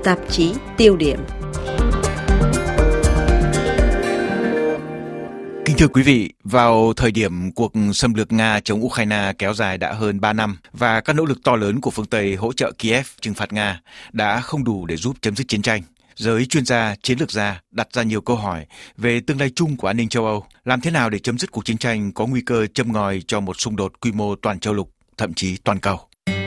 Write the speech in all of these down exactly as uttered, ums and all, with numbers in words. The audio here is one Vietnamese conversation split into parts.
tạp chí Tiêu điểm. Kính thưa quý vị, vào thời điểm cuộc xâm lược Nga chống Ukraine kéo dài đã hơn ba năm và các nỗ lực to lớn của phương Tây hỗ trợ Kiev trừng phạt Nga đã không đủ để giúp chấm dứt chiến tranh, giới chuyên gia, chiến lược gia đặt ra nhiều câu hỏi về tương lai chung của an ninh châu Âu. Làm thế nào để chấm dứt cuộc chiến tranh có nguy cơ châm ngòi cho một xung đột quy mô toàn châu lục, thậm chí toàn cầu?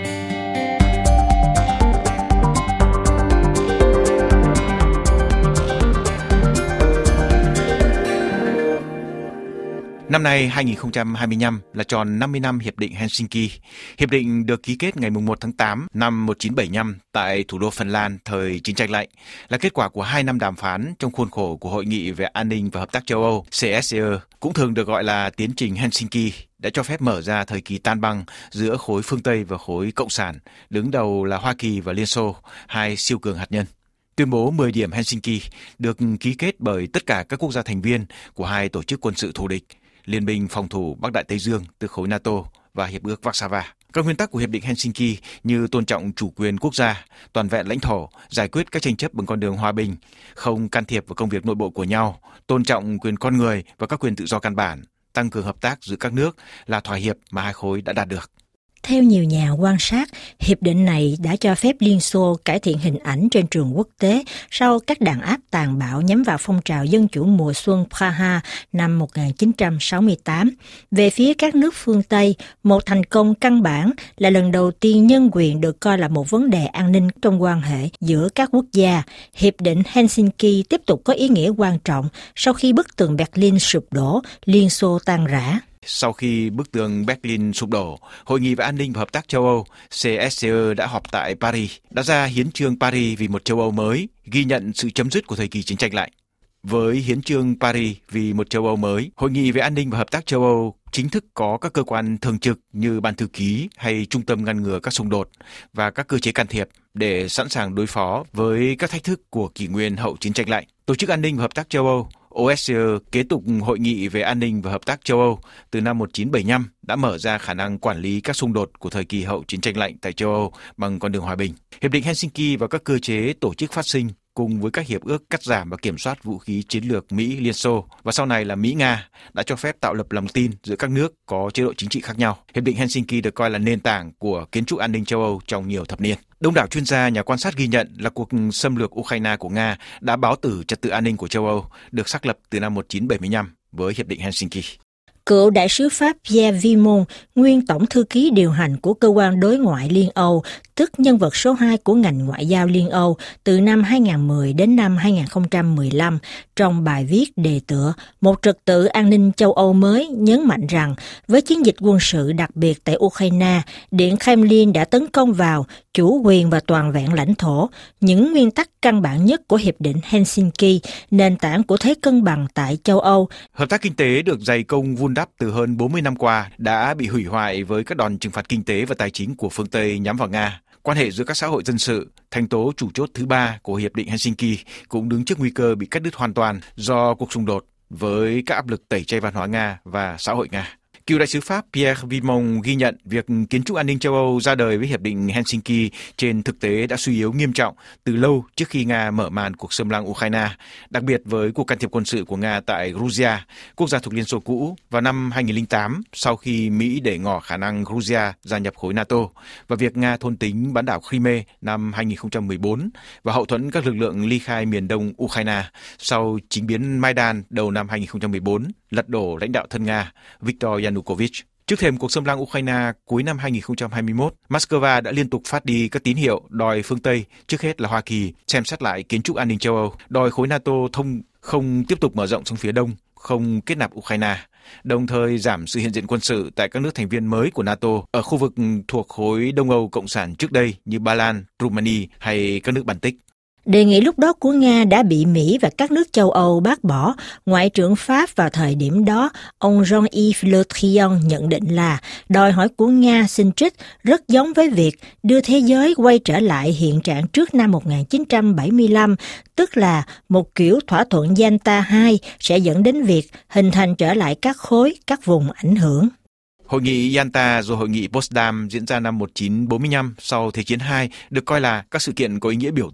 Năm nay hai không hai lăm là tròn năm mươi năm Hiệp định Helsinki. Hiệp định được ký kết ngày mùng một tháng tám năm một nghìn chín trăm bảy mươi lăm tại thủ đô Phần Lan thời chiến tranh lạnh, là kết quả của hai năm đàm phán trong khuôn khổ của Hội nghị về An ninh và Hợp tác châu Âu C S C E, cũng thường được gọi là Tiến trình Helsinki, đã cho phép mở ra thời kỳ tan băng giữa khối phương Tây và khối Cộng sản, đứng đầu là Hoa Kỳ và Liên Xô, hai siêu cường hạt nhân. Tuyên bố mười điểm Helsinki được ký kết bởi tất cả các quốc gia thành viên của hai tổ chức quân sự thù địch, Liên minh phòng thủ Bắc Đại Tây Dương từ khối NATO và Hiệp ước Warsaw. Các nguyên tắc của Hiệp định Helsinki như tôn trọng chủ quyền quốc gia, toàn vẹn lãnh thổ, giải quyết các tranh chấp bằng con đường hòa bình, không can thiệp vào công việc nội bộ của nhau, tôn trọng quyền con người và các quyền tự do căn bản, tăng cường hợp tác giữa các nước là thỏa hiệp mà hai khối đã đạt được. Theo nhiều nhà quan sát, hiệp định này đã cho phép Liên Xô cải thiện hình ảnh trên trường quốc tế sau các đàn áp tàn bạo nhắm vào phong trào dân chủ mùa xuân Praha năm một nghìn chín trăm sáu mươi tám. Về phía các nước phương Tây, một thành công căn bản là lần đầu tiên nhân quyền được coi là một vấn đề an ninh trong quan hệ giữa các quốc gia. Hiệp định Helsinki tiếp tục có ý nghĩa quan trọng sau khi bức tường Berlin sụp đổ, Liên Xô tan rã. Sau khi bức tường Berlin sụp đổ, Hội nghị về An ninh và Hợp tác châu Âu C S C E đã họp tại Paris, đã ra hiến chương Paris vì một châu Âu mới, ghi nhận sự chấm dứt của thời kỳ chiến tranh lạnh. Với hiến chương Paris vì một châu Âu mới, Hội nghị về An ninh và Hợp tác châu Âu chính thức có các cơ quan thường trực như Ban thư ký hay Trung tâm ngăn ngừa các xung đột và các cơ chế can thiệp để sẵn sàng đối phó với các thách thức của kỷ nguyên hậu chiến tranh lạnh. Tổ chức An ninh và Hợp tác châu Âu O S C E kế tục Hội nghị về An ninh và Hợp tác châu Âu từ năm một nghìn chín trăm bảy mươi lăm đã mở ra khả năng quản lý các xung đột của thời kỳ hậu chiến tranh lạnh tại châu Âu bằng con đường hòa bình. Hiệp định Helsinki và các cơ chế tổ chức phát sinh cùng với các hiệp ước cắt giảm và kiểm soát vũ khí chiến lược Mỹ-Liên Xô và sau này là Mỹ-Nga đã cho phép tạo lập lòng tin giữa các nước có chế độ chính trị khác nhau. Hiệp định Helsinki được coi là nền tảng của kiến trúc an ninh châu Âu trong nhiều thập niên. Đông đảo chuyên gia, nhà quan sát ghi nhận là cuộc xâm lược Ukraine của Nga đã báo tử trật tự an ninh của châu Âu, được xác lập từ năm một nghìn chín trăm bảy mươi lăm với Hiệp định Helsinki. Cựu đại sứ Pháp Pierre Vimont, nguyên tổng thư ký điều hành của cơ quan đối ngoại Liên Âu, tức nhân vật số hai của ngành ngoại giao Liên Âu từ năm hai không một không đến năm hai không một lăm, trong bài viết đề tựa Một trật tự an ninh châu Âu mới nhấn mạnh rằng với chiến dịch quân sự đặc biệt tại Ukraine, Điện Kremlin đã tấn công vào chủ quyền và toàn vẹn lãnh thổ, những nguyên tắc căn bản nhất của Hiệp định Helsinki, nền tảng của thế cân bằng tại châu Âu. Hợp tác kinh tế được dày công vun đắp từ hơn bốn mươi năm qua đã bị hủy hoại với các đòn trừng phạt kinh tế và tài chính của phương Tây nhắm vào Nga. Quan hệ giữa các xã hội dân sự, thành tố chủ chốt thứ ba của Hiệp định Helsinki, cũng đứng trước nguy cơ bị cắt đứt hoàn toàn do cuộc xung đột với các áp lực tẩy chay văn hóa Nga và xã hội Nga. Cựu đại sứ Pháp Pierre Vimont ghi nhận việc kiến trúc an ninh châu Âu ra đời với Hiệp định Helsinki trên thực tế đã suy yếu nghiêm trọng từ lâu trước khi Nga mở màn cuộc xâm lăng Ukraine, đặc biệt với cuộc can thiệp quân sự của Nga tại Georgia, quốc gia thuộc Liên Xô cũ, vào năm hai nghìn không trăm lẻ tám sau khi Mỹ để ngỏ khả năng Georgia gia nhập khối NATO, và việc Nga thôn tính bán đảo Crimea năm hai nghìn không trăm mười bốn và hậu thuẫn các lực lượng ly khai miền đông Ukraine sau chính biến Maidan đầu năm hai nghìn không trăm mười bốn, lật đổ lãnh đạo thân Nga Viktor Yanukovych. Trước thềm cuộc xâm lăng Ukraine cuối năm hai nghìn không trăm hai mươi mốt, Moscow đã liên tục phát đi các tín hiệu đòi phương Tây, trước hết là Hoa Kỳ, xem xét lại kiến trúc an ninh châu Âu, đòi khối NATO thông không tiếp tục mở rộng sang phía đông, không kết nạp Ukraine, đồng thời giảm sự hiện diện quân sự tại các nước thành viên mới của NATO ở khu vực thuộc khối Đông Âu Cộng sản trước đây như Ba Lan, Rumani hay các nước Baltic. Đề nghị lúc đó của Nga đã bị Mỹ và các nước châu Âu bác bỏ. Ngoại trưởng Pháp vào thời điểm đó, ông Jean-Yves Le Drian nhận định là đòi hỏi của Nga xin trích rất giống với việc đưa thế giới quay trở lại hiện trạng trước năm một nghìn chín trăm bảy mươi lăm, tức là một kiểu thỏa thuận Yalta hai sẽ dẫn đến việc hình thành trở lại các khối, các vùng ảnh hưởng. Hội nghị Yalta rồi hội nghị Potsdam diễn ra năm một nghìn chín trăm bốn mươi lăm sau Thế chiến hai được coi là các sự kiện có ý nghĩa biểu tượng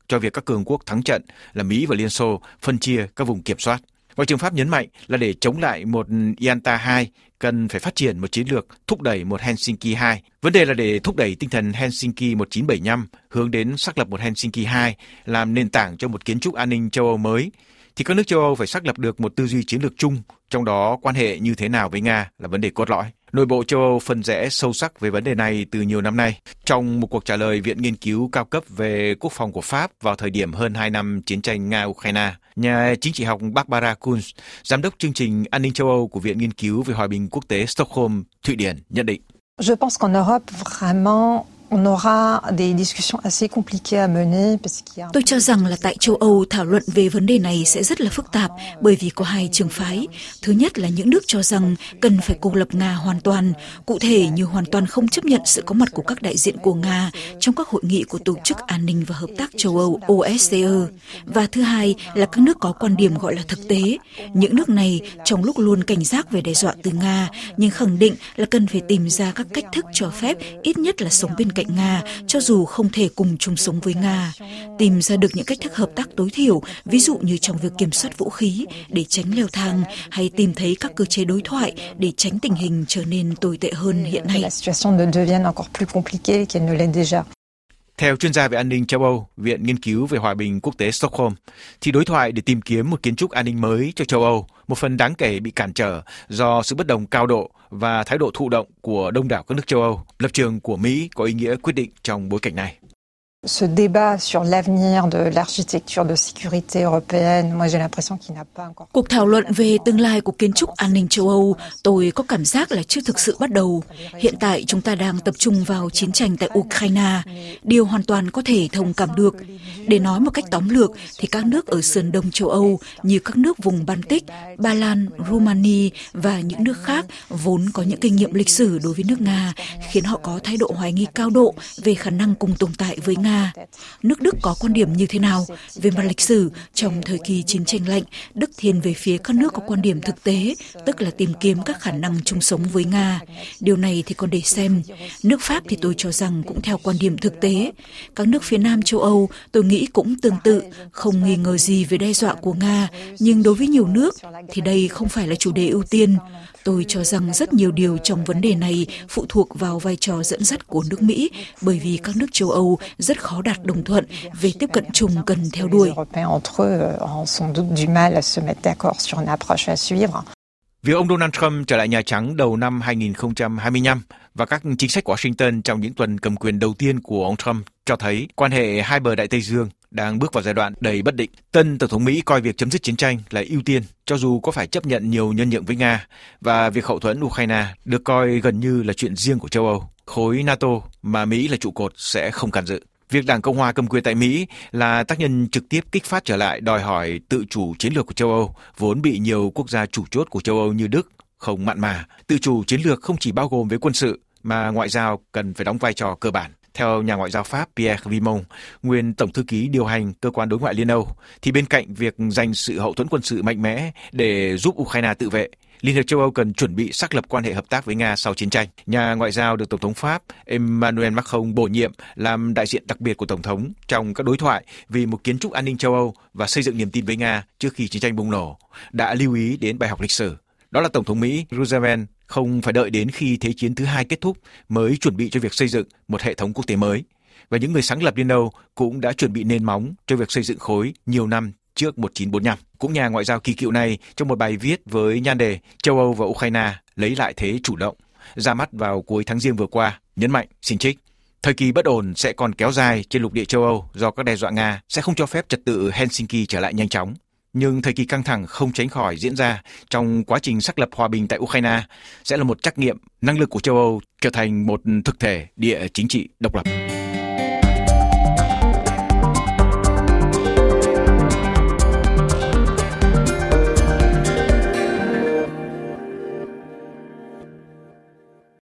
cho việc các cường quốc thắng trận là Mỹ và Liên Xô phân chia các vùng kiểm soát. Ngoại trưởng Pháp nhấn mạnh là để chống lại một Yalta hai, cần phải phát triển một chiến lược thúc đẩy một Helsinki hai. Vấn đề là để thúc đẩy tinh thần Helsinki một nghìn chín trăm bảy mươi lăm hướng đến xác lập một Helsinki hai làm nền tảng cho một kiến trúc an ninh châu Âu mới, thì các nước châu Âu phải xác lập được một tư duy chiến lược chung, trong đó quan hệ như thế nào với Nga là vấn đề cốt lõi. Nội bộ châu Âu phân rẽ sâu sắc về vấn đề này từ nhiều năm nay. Trong một cuộc trả lời Viện Nghiên cứu cao cấp về quốc phòng của Pháp vào thời điểm hơn hai năm chiến tranh Nga-Ukraine, nhà chính trị học Barbara Kunz, giám đốc chương trình an ninh châu Âu của Viện Nghiên cứu về hòa bình quốc tế Stockholm, Thụy Điển, nhận định. Je pense qu'en Europe, vraiment, on aura des discussions assez compliquées à mener parce qu'il y a... Tôi cho rằng là tại châu Âu thảo luận về vấn đề này sẽ rất là phức tạp bởi vì có hai trường phái. Thứ nhất là những nước cho rằng cần phải cô lập Nga hoàn toàn, cụ thể như hoàn toàn không chấp nhận sự có mặt của các đại diện của Nga trong các hội nghị của Tổ chức An ninh và Hợp tác châu Âu O S C E. Và thứ hai là các nước có quan điểm gọi là thực tế. Những nước này trong lúc luôn cảnh giác về đe dọa từ Nga nhưng khẳng định là cần phải tìm ra các cách thức cho phép ít nhất là sống bên cạnh Nga, cho dù không thể cùng chung sống với Nga. Tìm ra được những cách thức hợp tác tối thiểu, ví dụ như trong việc kiểm soát vũ khí để tránh leo thang, hay tìm thấy các cơ chế đối thoại để tránh tình hình trở nên tồi tệ hơn hiện nay. Theo chuyên gia về an ninh châu Âu, Viện Nghiên cứu về hòa bình quốc tế Stockholm, thì đối thoại để tìm kiếm một kiến trúc an ninh mới cho châu Âu, một phần đáng kể bị cản trở do sự bất đồng cao độ và thái độ thụ động của đông đảo các nước châu Âu. Lập trường của Mỹ có ý nghĩa quyết định trong bối cảnh này. Ce débat sur l'avenir de l'architecture de sécurité européenne, moi j'ai l'impression qu'il n'a pas encore. Cuộc thảo luận về tương lai của kiến trúc an ninh châu Âu, tôi có cảm giác là chưa thực sự bắt đầu. Hiện tại chúng ta đang tập trung vào chiến tranh tại Ukraine, điều hoàn toàn có thể thông cảm được. Để nói một cách tóm lược thì các nước ở sườn đông châu Âu như các nước vùng Baltic, Ba Lan, Romania và những nước khác vốn có những kinh nghiệm lịch sử đối với nước Nga, khiến họ có thái độ hoài nghi cao độ về khả năng cùng tồn tại với Nga. Nước Đức có quan điểm như thế nào? Về mặt lịch sử, trong thời kỳ chiến tranh lạnh, Đức thiên về phía các nước có quan điểm thực tế, tức là tìm kiếm các khả năng chung sống với Nga. Điều này thì còn để xem. Nước Pháp thì tôi cho rằng cũng theo quan điểm thực tế. Các nước phía Nam châu Âu tôi nghĩ cũng tương tự, không nghi ngờ gì về đe dọa của Nga, nhưng đối với nhiều nước thì đây không phải là chủ đề ưu tiên. Tôi cho rằng rất nhiều điều trong vấn đề này phụ thuộc vào vai trò dẫn dắt của nước Mỹ, bởi vì các nước châu Âu rất khó đạt đồng thuận về tiếp cận chung cần theo đuổi. Việc ông Donald Trump trở lại Nhà Trắng đầu năm hai không hai lăm và các chính sách của Washington trong những tuần cầm quyền đầu tiên của ông Trump cho thấy quan hệ hai bờ Đại Tây Dương đang bước vào giai đoạn đầy bất định. Tân Tổng thống Mỹ coi việc chấm dứt chiến tranh là ưu tiên, cho dù có phải chấp nhận nhiều nhân nhượng với Nga, và việc hậu thuẫn Ukraine được coi gần như là chuyện riêng của châu Âu. Khối NATO mà Mỹ là trụ cột sẽ không can dự. Việc Đảng Cộng hòa cầm quyền tại Mỹ là tác nhân trực tiếp kích phát trở lại đòi hỏi tự chủ chiến lược của châu Âu, vốn bị nhiều quốc gia chủ chốt của châu Âu như Đức không mặn mà. Tự chủ chiến lược không chỉ bao gồm với quân sự, mà ngoại giao cần phải đóng vai trò cơ bản. Theo nhà ngoại giao Pháp Pierre Vimont, nguyên tổng thư ký điều hành cơ quan đối ngoại Liên Âu, thì bên cạnh việc dành sự hậu thuẫn quân sự mạnh mẽ để giúp Ukraine tự vệ, Liên hiệp châu Âu cần chuẩn bị xác lập quan hệ hợp tác với Nga sau chiến tranh. Nhà ngoại giao được Tổng thống Pháp Emmanuel Macron bổ nhiệm làm đại diện đặc biệt của Tổng thống trong các đối thoại vì một kiến trúc an ninh châu Âu và xây dựng niềm tin với Nga trước khi chiến tranh bùng nổ, đã lưu ý đến bài học lịch sử. Đó là Tổng thống Mỹ Roosevelt không phải đợi đến khi Thế chiến thứ hai kết thúc mới chuẩn bị cho việc xây dựng một hệ thống quốc tế mới. Và những người sáng lập Liên Âu cũng đã chuẩn bị nền móng cho việc xây dựng khối nhiều năm trước một nghìn chín trăm bốn mươi lăm. Cũng nhà ngoại giao kỳ cựu này, trong một bài viết với nhan đề Châu Âu và Ukraine lấy lại thế chủ động, ra mắt vào cuối tháng Giêng vừa qua, nhấn mạnh, xin trích, thời kỳ bất ổn sẽ còn kéo dài trên lục địa châu Âu do các đe dọa Nga sẽ không cho phép trật tự Helsinki trở lại nhanh chóng. Nhưng thời kỳ căng thẳng không tránh khỏi diễn ra trong quá trình xác lập hòa bình tại Ukraine sẽ là một trắc nghiệm năng lực của châu Âu trở thành một thực thể địa chính trị độc lập.